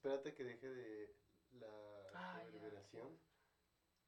espérate que deje de la Ah, ya. reverberación.